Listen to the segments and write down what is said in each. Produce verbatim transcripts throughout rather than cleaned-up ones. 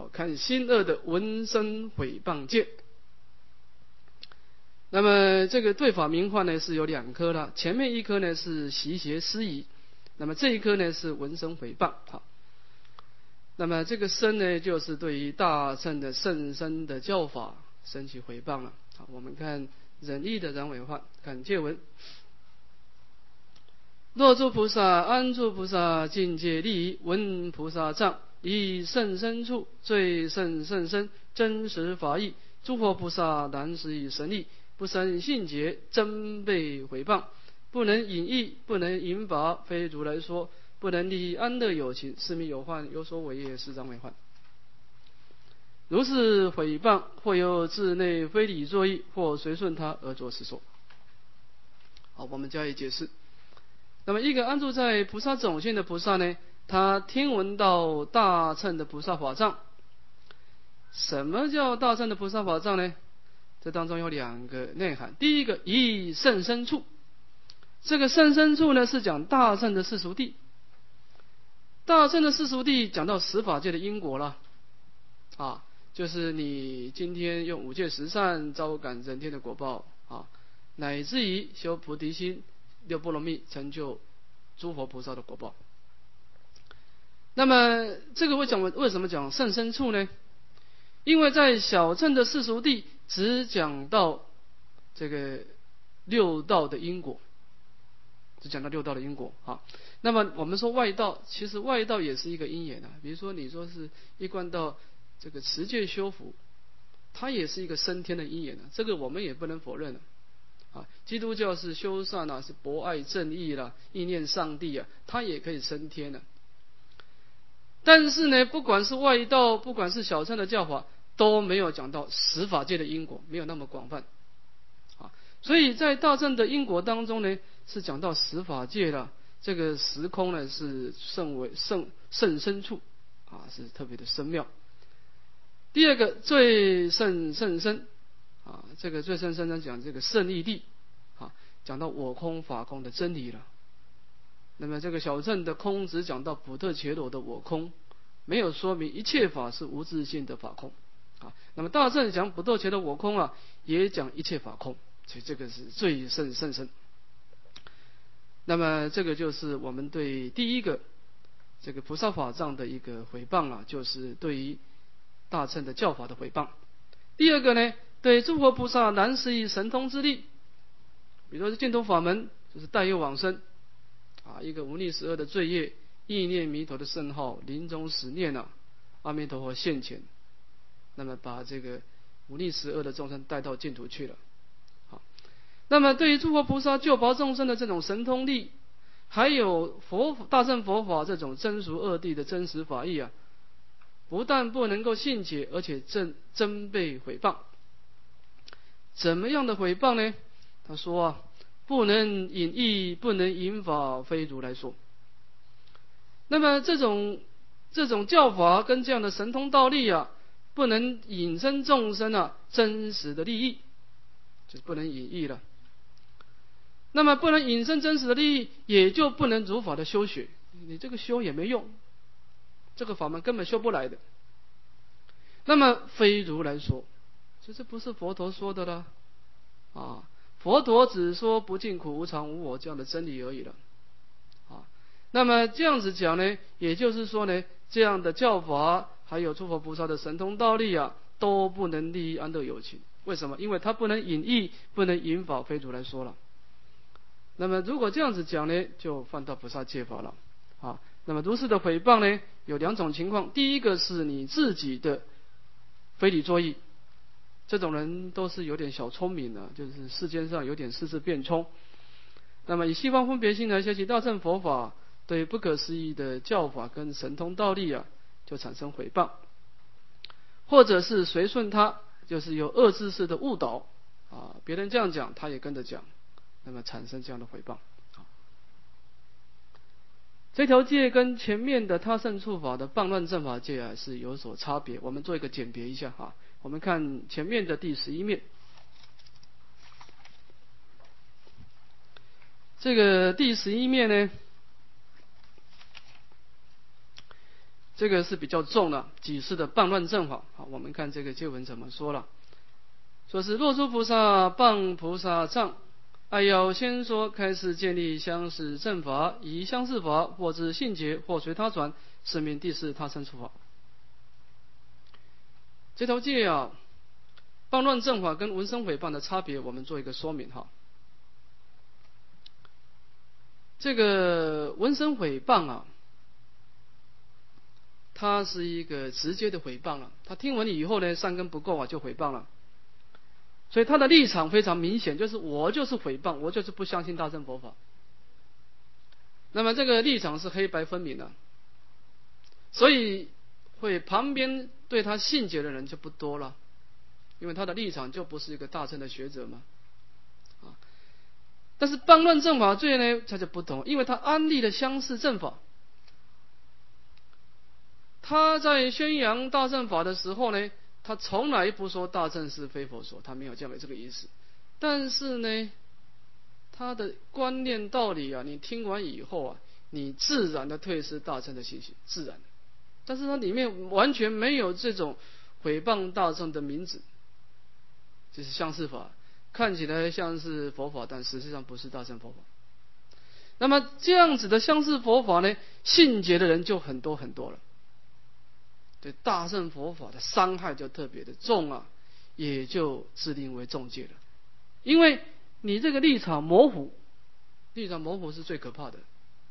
看新二的闻声毁谤戒。那么这个对法名幻呢是有两颗了，前面一颗呢是习邪思疑，那么这一颗呢是闻声毁谤。好，那么这个声呢就是对于大乘的甚深的教法升起毁谤了。好，我们看忍义的然伪幻，看戒文。若诸菩萨安住菩萨境界利益，闻菩萨藏以甚深处最甚甚深真实法义，诸佛菩萨难施以神力，不生信解，真被毁谤，不能引义，不能引法，非如来说，不能利益安乐有情，是名有幻，有所违业，是障伪幻。如是毁谤，或有自内非理作意，或随顺他而作是说。好，我们加以解释。那么一个安住在菩萨种性的菩萨呢，他听闻到大乘的菩萨法藏。什么叫大乘的菩萨法藏呢？这当中有两个内涵。第一个，以甚深处，这个甚深处呢是讲大乘的世俗谛。大乘的世俗谛讲到十法界的因果了啊，就是你今天用五戒十善招感人天的果报啊，乃至于修菩提心六波罗蜜成就诸佛菩萨的果报。那么这个为什么为什么讲甚深处呢？因为在小乘的世俗谛只讲到这个六道的因果，只讲到六道的因果啊。那么我们说外道，其实外道也是一个因缘啊。比如说你说是一贯到这个持戒修福，它也是一个升天的因缘啊，这个我们也不能否认了啊。基督教是修善啊，是博爱正义啦、啊，意念上帝啊，它也可以升天啊。但是呢，不管是外道，不管是小乘的教法，都没有讲到十法界的因果，没有那么广泛啊。所以在大乘的因果当中呢，是讲到十法界的这个时空呢，是甚为甚甚深处啊，是特别的深妙。第二个最甚甚深啊，这个最甚甚深讲这个胜义谛啊，讲到我空法空的真理了。那么这个小乘的空只讲到普特伽罗的我空，没有说明一切法是无自性的法空啊。那么大乘讲普特伽罗我空啊，也讲一切法空，所以这个是最甚甚深。那么这个就是我们对第一个这个菩萨法藏的一个毁谤啊，就是对于大乘的教法的毁谤。第二个呢，对诸佛菩萨难施以神通之力，比如说净土法门就是带有往生啊，一个无逆十恶的罪业，意念弥陀的圣号，临终时念啊，阿弥陀佛现前，那么把这个无逆十恶的众生带到净土去了。好，那么对于诸佛菩萨救拔众生的这种神通力，还有佛大乘佛法这种真俗二谛的真实法义啊，不但不能够信解，而且真真被毁谤。怎么样的毁谤呢？他说啊，不能引义，不能引法，非如来说。那么这种这种教法跟这样的神通道力啊，不能引生众生啊真实的利益，就不能引义了。那么不能引生真实的利益，也就不能如法的修学，你这个修也没用，这个法门根本修不来的。那么非如来说，这这不是佛陀说的啦啊。佛陀只说不尽苦无常无我这样的真理而已了啊。那么这样子讲呢，也就是说呢，这样的教法还有诸佛菩萨的神通道力啊，都不能利益安乐有情。为什么？因为它不能引义，不能引法，非如来说了。那么如果这样子讲呢，就犯到菩萨戒法了啊。那么如是的毁谤呢，有两种情况。第一个是你自己的非理作意，这种人都是有点小聪明的，就是世间上有点世事变聪。那么以西方分别心来学习大乘佛法，对不可思议的教法跟神通道力啊，就产生毁谤，或者是随顺他，就是有恶知识的误导啊，别人这样讲，他也跟着讲，那么产生这样的毁谤。这条戒跟前面的他胜处法的谤乱正法戒啊是有所差别，我们做一个简别一下哈。我们看前面的第十一面，这个第十一面呢， 这个是比较重了，几世的谤乱正法。好，我们看这个经文怎么说了，说是若诸菩萨谤菩萨藏，爱要先说开始建立相似正法，以相似法或之信解，或随他传，是名第四他生处法。这条戒啊，谤乱正法跟闻声毁谤的差别，我们做一个说明哈。这个闻声毁谤啊，它是一个直接的毁谤了。他听闻以后呢，善根不够啊，就毁谤了。所以他的立场非常明显，就是我就是毁谤，我就是不相信大乘佛法。那么这个立场是黑白分明的，所以会旁边对他信解的人就不多了，因为他的立场就不是一个大乘的学者嘛。啊，但是谤乱正法罪呢，他就不同，因为他安立了相似正法。他在宣扬大乘法的时候呢，他从来不说大乘是非佛说，他没有这样的这个意思。但是呢，他的观念道理啊，你听完以后啊，你自然的退失大乘的信息，自然的。但是它里面完全没有这种毁谤大乘的名字，就是相似法，看起来像是佛法，但实际上不是大乘佛法。那么这样子的相似佛法呢，信解的人就很多很多了。对大乘佛法的伤害就特别的重啊，也就制定为重戒了。因为你这个立场模糊，立场模糊是最可怕的。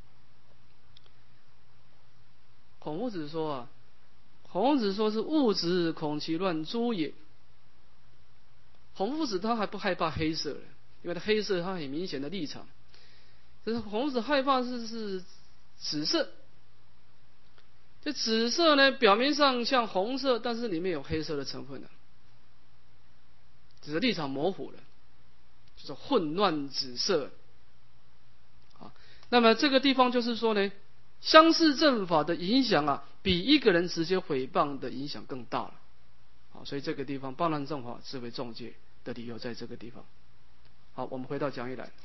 孔夫子说啊，孔子说是物质恐其乱诛也。孔夫子他还不害怕黑色的，因为他黑色他很明显的立场。可是孔子害怕是是紫色。这紫色呢，表面上像红色，但是里面有黑色的成分的，只是立场模糊了，就是混乱紫色。啊，那么这个地方就是说呢，相似正法的影响啊，比一个人直接毁谤的影响更大了。好，所以这个地方谤乱正法视为重戒的理由在这个地方。好，我们回到讲义来。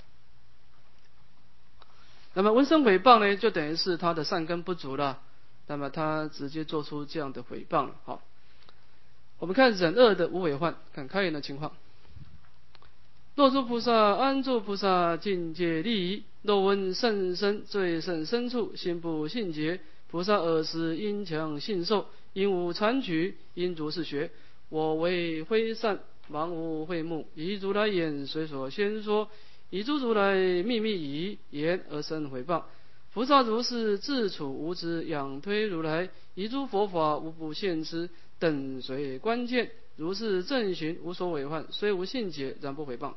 那么闻声毁谤呢，就等于是他的善根不足了。那么他直接做出这样的诽谤了。好，我们看忍恶的无为患，看开言的情况。若诸菩萨安住菩萨境界利益，若闻甚深最甚深处，心不信解，菩萨尔时因强信受，因无残取，因如是学。我为非善，盲无慧目，以如来言随所先说，以诸如来秘密语言而生诽谤。菩萨如是自处无知，仰推如来，以诸佛法无不现之，等随关键，如是正行，无所违犯，虽无信解，然不毁谤。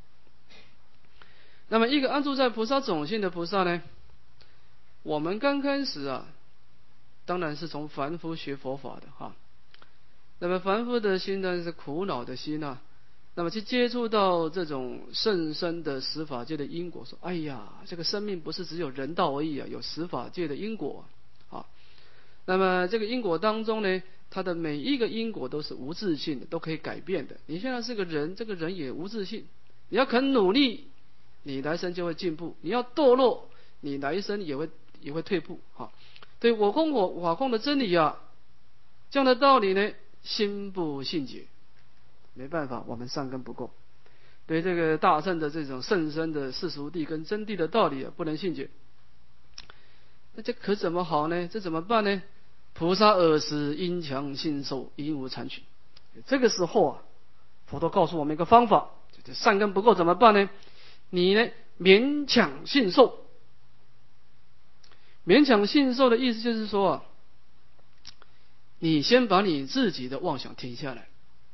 那么一个安住在菩萨种性的菩萨呢，我们刚开始啊，当然是从凡夫学佛法的哈。那么凡夫的心呢是苦恼的心啊，那么去接触到这种甚深的十法界的因果，说哎呀，这个生命不是只有人道而已啊，有十法界的因果啊。那么这个因果当中呢，它的每一个因果都是无自性的，都可以改变的。你现在是个人，这个人也无自性，你要肯努力，你来生就会进步；你要堕落，你来生也会也会退步啊。对我空我法空的真理啊，这样的道理呢，心不信解。没办法，我们善根不够，对这个大乘的这种甚深的世俗谛跟真谛的道理啊，不能信解。那这可怎么好呢？这怎么办呢？菩萨尔时因强信受，因无残取。这个时候啊，佛陀告诉我们一个方法，这善根不够怎么办呢？你呢勉强信受。勉强信受的意思就是说啊，你先把你自己的妄想停下来。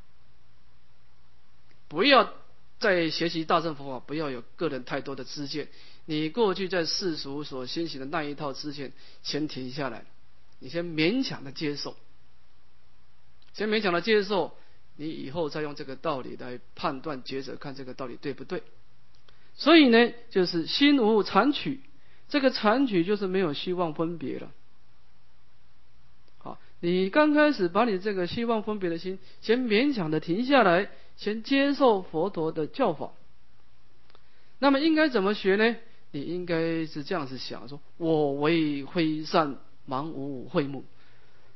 不要在学习大乘佛法，不要有个人太多的知见。你过去在世俗所熏习的那一套知见，先停下来，你先勉强的接受，先勉强的接受，你以后再用这个道理来判断抉择，看这个道理对不对。所以呢，就是心无残取，这个残取就是没有希望分别了。好，你刚开始把你这个希望分别的心，先勉强的停下来。先接受佛陀的教法，那么应该怎么学呢？你应该是这样子想：说我为非善，盲无慧目。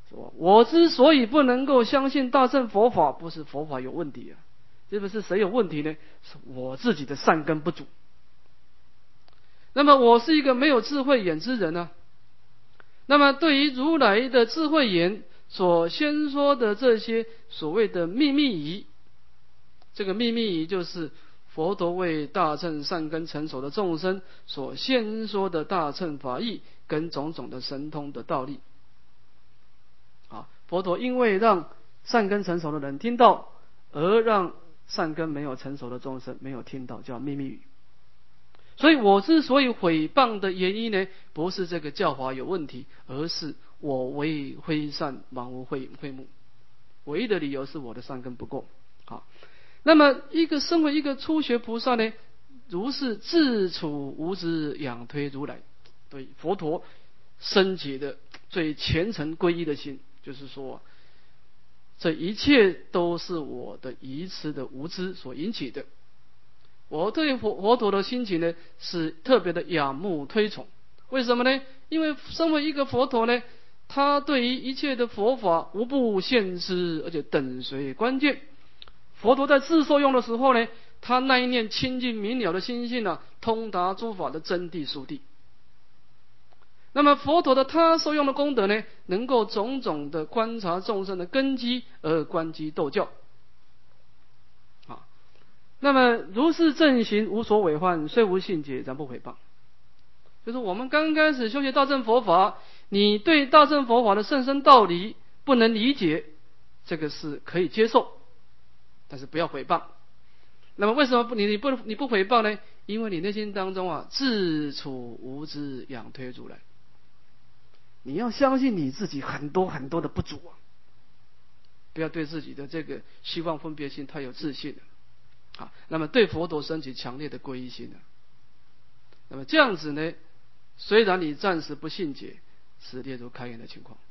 说我之所以不能够相信大乘佛法，不是佛法有问题啊，这不是谁有问题呢？是我自己的善根不足。那么我是一个没有智慧眼之人啊。那么对于如来的智慧眼所先说的这些所谓的秘密仪，这个秘密仪就是佛陀为大乘善根成熟的众生所先说的大乘法义跟种种的神通的道理。啊，佛陀因为让善根成熟的人听到，而让善根没有成熟的众生没有听到，叫秘密语。所以我之所以毁谤的原因呢，不是这个教法有问题，而是我为非善，盲无慧慧目。唯一的理由是我的善根不够。好，那么一个身为一个初学菩萨呢，如是自处无知，仰推如来，对佛陀升起的最虔诚皈依的心，就是说，这一切都是我的愚痴的无知所引起的。我对佛佛陀的心情呢，是特别的仰慕推崇。为什么呢？因为身为一个佛陀呢，他对于一切的佛法无不现知，而且等随关键。佛陀在自受用的时候呢，他那一念清净明了的心性啊，通达诸法的真谛殊谛。那么佛陀的他受用的功德呢，能够种种的观察众生的根基而观机斗教。啊，那么如是正行，无所违犯，虽无信解，然不毁谤。就是我们刚开始修习大乘佛法，你对大乘佛法的甚深道理不能理解，这个是可以接受，但是不要毁谤。那么为什么不你你不你不毁谤呢？因为你内心当中啊，自处无知，仰推如来。你要相信你自己很多很多的不足啊，不要对自己的这个虚妄分别心太有自信了。好，那么对佛陀升起强烈的皈依心了。那么这样子呢，虽然你暂时不信解，是列入开眼的情况。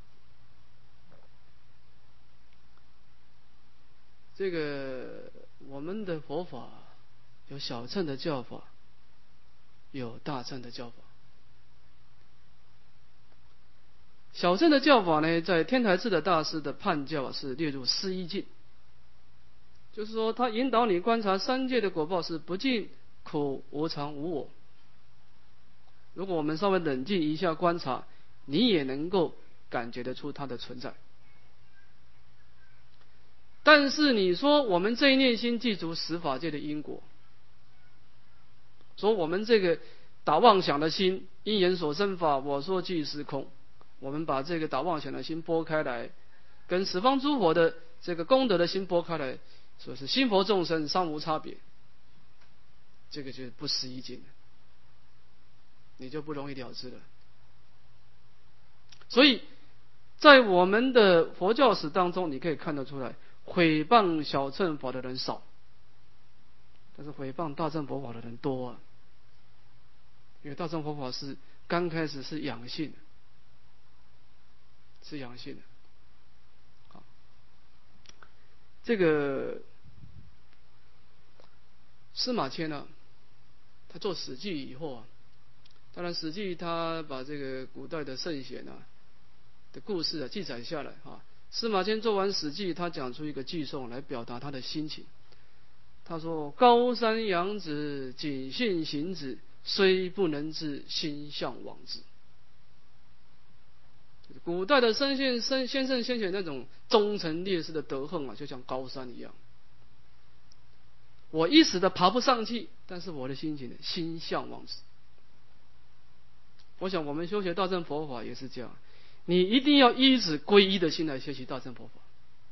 这个我们的佛法有小乘的教法，有大乘的教法。小乘的教法呢，在天台智的大师的判教是列入四依境，就是说他引导你观察三界的果报是不净、苦、无常、无我。如果我们稍微冷静一下观察，你也能够感觉得出它的存在。但是你说我们这一念心记住十法界的因果，说我们这个打妄想的心，因缘所生法，我说即是空。我们把这个打妄想的心拨开来，跟十方诸佛的这个功德的心拨开来，说是心佛众生尚无差别，这个就是不思议境，你就不容易了知了。所以在我们的佛教史当中，你可以看得出来，毁谤小乘法的人少，但是毁谤大乘佛法的人多啊。因为大乘佛法是刚开始是养性的，是养性的。好，这个司马迁呢，他做《史记》以后啊，当然《史记》他把这个古代的圣贤啊的故事啊记载下来啊。司马迁做完《史记》，他讲出一个偈颂来表达他的心情。他说：“高山仰止，谨信行止，虽不能至，心向往之。”古代的先贤、先先圣、先贤那种忠诚烈士的德行啊，就像高山一样。我一时的爬不上去，但是我的心情呢，心向往之。我想我们修学大乘佛法也是这样，你一定要依止皈依的心来学习大乘佛法。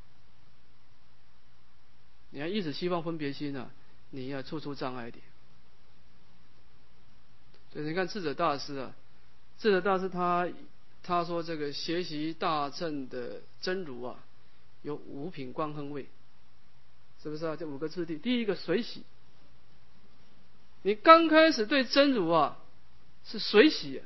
你要依止希望分别心啊，你要处处障碍点。所以你看智者大师啊，智者大师他他说这个学习大乘的真如啊，有五品观亨位，是不是啊？这五个次第，第一个随喜。你刚开始对真如啊是随喜，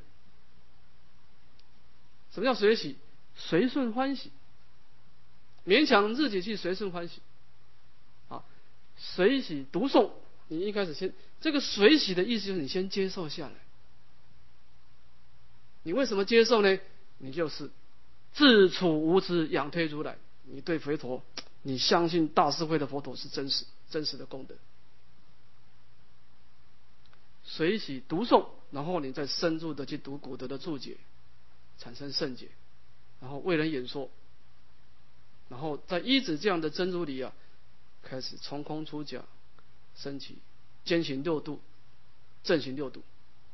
什么叫随喜？随顺欢喜，勉强自己去随顺欢喜。啊，随喜读诵，你一开始先这个随喜的意思就是你先接受下来。你为什么接受呢？你就是自处无知，仰推如来。你对佛陀，你相信大智慧的佛陀是真实真实的功德，随喜读诵，然后你再深入的去读古德的注解，产生圣解，然后为人演说，然后再依止这样的真如理啊，开始从空出假，升起兼行六度，正行六度。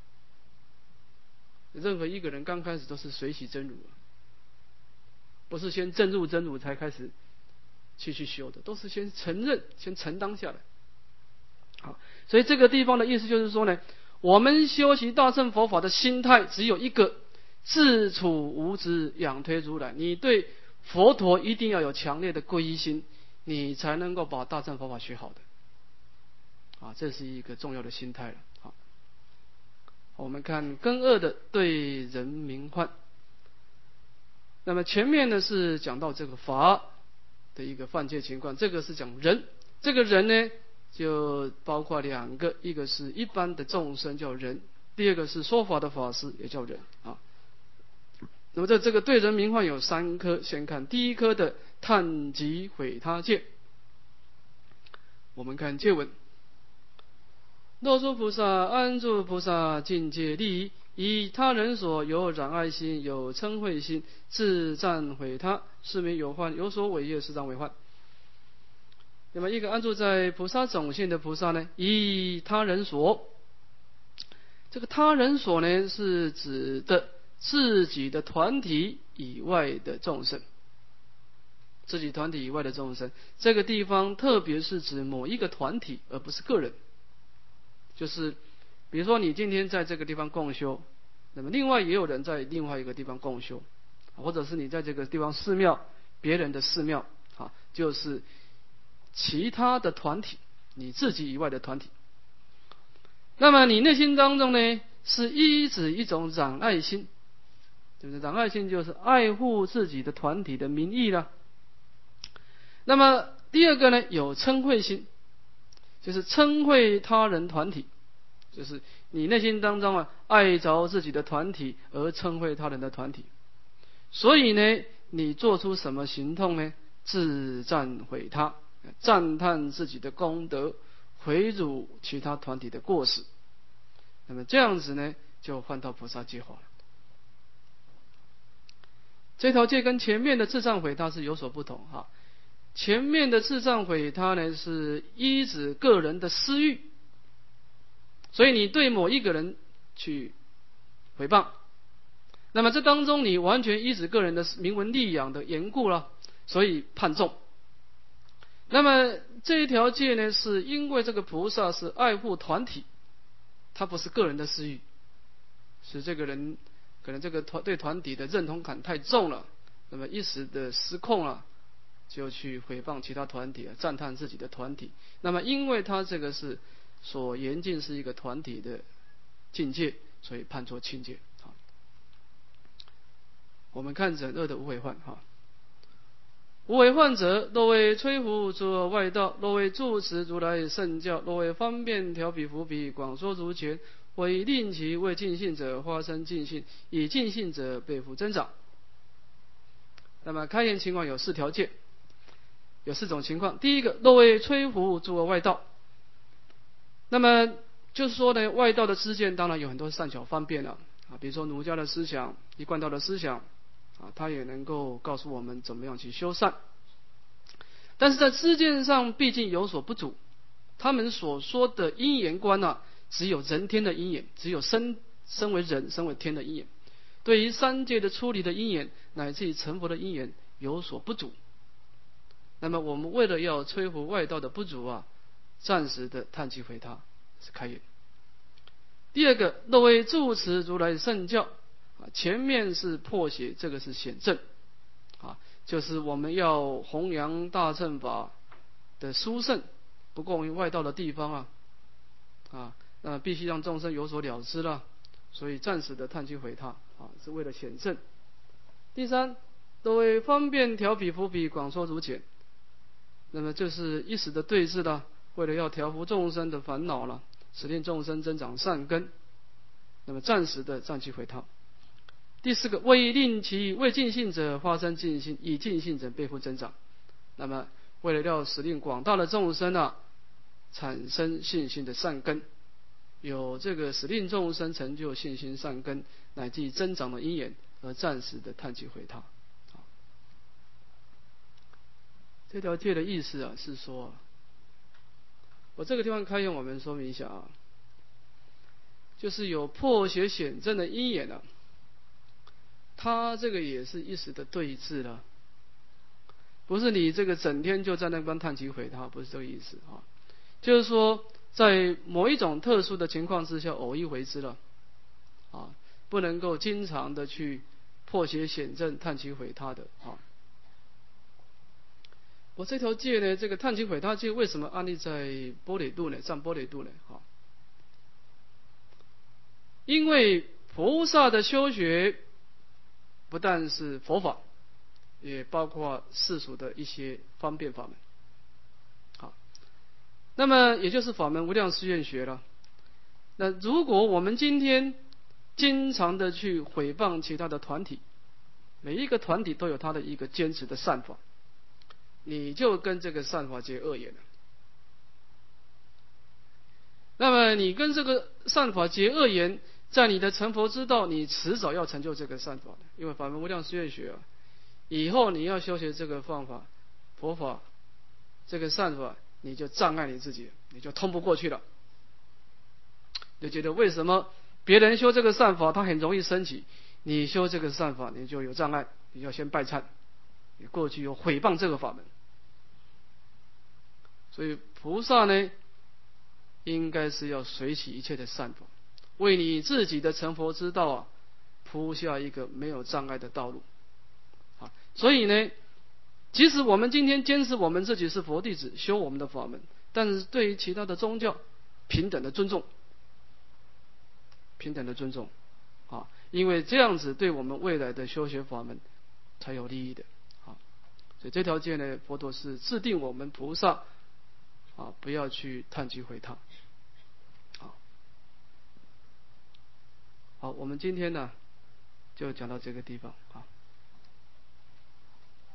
任何一个人刚开始都是随喜真如，不是先证入真如才开始去去修的，都是先承认，先承当下来。好，所以这个地方的意思就是说呢，我们修习大乘佛法的心态只有一个，自处无知，仰推如来。你对佛陀一定要有强烈的皈依心，你才能够把大乘佛法学好的。啊，这是一个重要的心态了。好，我们看根二的对人名唤。那么前面呢是讲到这个法的一个犯戒情况，这个是讲人，这个人呢就包括两个，一个是一般的众生叫人，第二个是说法的法师也叫人啊。那么在这个对人名唤有三科，先看第一科的叹疾毁他戒。我们看戒文：若诸菩萨安住菩萨境界利益，以他人所有染爱心，有嗔恚心，自赞毁他，是名有患，有所违业，是障为患。那么一个安住在菩萨种性的菩萨呢，以他人所，这个他人所呢是指的自己的团体以外的众生，自己团体以外的众生，这个地方特别是指某一个团体，而不是个人。就是比如说你今天在这个地方共修，那么另外也有人在另外一个地方共修，或者是你在这个地方寺庙，别人的寺庙啊，就是其他的团体，你自己以外的团体。那么你内心当中呢，是依止一种染爱心，对不对？染爱心就是爱护自己的团体的名义啦。那么第二个呢，有嗔恚心，就是嗔恚他人团体，就是你内心当中啊爱着自己的团体而嗔恚他人的团体，所以呢，你做出什么行动呢？自赞毁他，赞叹自己的功德，毁辱其他团体的过失。那么这样子呢，就换到菩萨戒法了。这条戒跟前面的自赞毁他是有所不同哈。前面的自赞毁他呢，是依止个人的私欲，所以你对某一个人去诽谤，那么这当中你完全依止个人的名闻利养的缘故了，所以判重。那么这一条戒呢，是因为这个菩萨是爱护团体，他不是个人的私欲，是这个人可能这个团对团体的认同感太重了，那么一时的失控了，就去诽谤其他团体，赞叹自己的团体。那么因为他这个是所严禁是一个团体的境界，所以判作轻戒。我们看忍恶的无为患哈。无为患者，若为摧伏诸外道，若为住持如来圣教，若为方便调彼伏彼，广说如前，为令其为尽信者发生尽信，以尽信者倍福增长。那么开言情况有四条戒，有四种情况。第一个，若为摧伏诸外道，那么就是说呢，外道的知见当然有很多善巧方便了啊，比如说儒家的思想、一贯道的思想啊，他也能够告诉我们怎么样去修善。但是在知见上毕竟有所不足，他们所说的因缘观啊，只有人天的因缘，只有身身为人、身为天的因缘，对于三界的出离的因缘，乃至于成佛的因缘有所不足。那么我们为了要摧伏外道的不足啊，暂时的叹气回他，是开言。第二个，若为住持如来圣教，前面是破邪，这个是显正啊，就是我们要弘扬大乘法的殊胜，不共于外道的地方啊啊，那必须让众生有所了知了，所以暂时的叹气回他啊，是为了显正。第三，若为方便调彼伏彼，广说如前，那么这是一时的对治了，为了要调伏众生的烦恼了，使令众生增长善根，那么暂时的暂气回他。 第四个，为令其未尽信者发生尽信，以尽信者倍复增长。那么为了要使令广大的众生啊产生信心的善根，有这个使令众生成就信心善根乃至增长的因缘，而暂时的叹其回他。这条戒的意思啊，是说，我这个地方可以用我们说明一下啊，就是有破邪显正的因缘啊，它这个也是一时的对治了，不是你这个整天就在那边叹其回他，不是这个意思啊。就是说，在某一种特殊的情况之下，偶一为之了啊，不能够经常的去破邪显正叹其回他的啊。我这条戒呢，这个叹其回他戒为什么安立在般若度呢？占般若度呢？哈，因为菩萨的修学不但是佛法，也包括世俗的一些方便法门。好，那么也就是法门无量誓愿学了。那如果我们今天经常的去毁谤其他的团体，每一个团体都有他的一个坚持的善法，你就跟这个善法结恶缘了。那么你跟这个善法结恶缘，在你的成佛之道，你迟早要成就这个善法的，因为法门无量誓愿学啊，以后你要修学这个方法、佛法、这个善法，你就障碍你自己，你就通不过去了。就觉得为什么别人修这个善法，他很容易升起，你修这个善法，你就有障碍，你要先拜忏，你过去有毁谤这个法门。所以菩萨呢，应该是要随喜一切的善法，为你自己的成佛之道啊，铺下一个没有障碍的道路。啊，所以呢，即使我们今天坚持我们自己是佛弟子，修我们的法门，但是对于其他的宗教，平等的尊重，平等的尊重，啊，因为这样子对我们未来的修学法门才有利益的。啊，所以这条戒呢，佛陀是制定我们菩萨啊，不要去叹其回他。好，好，我们今天呢就讲到这个地方啊。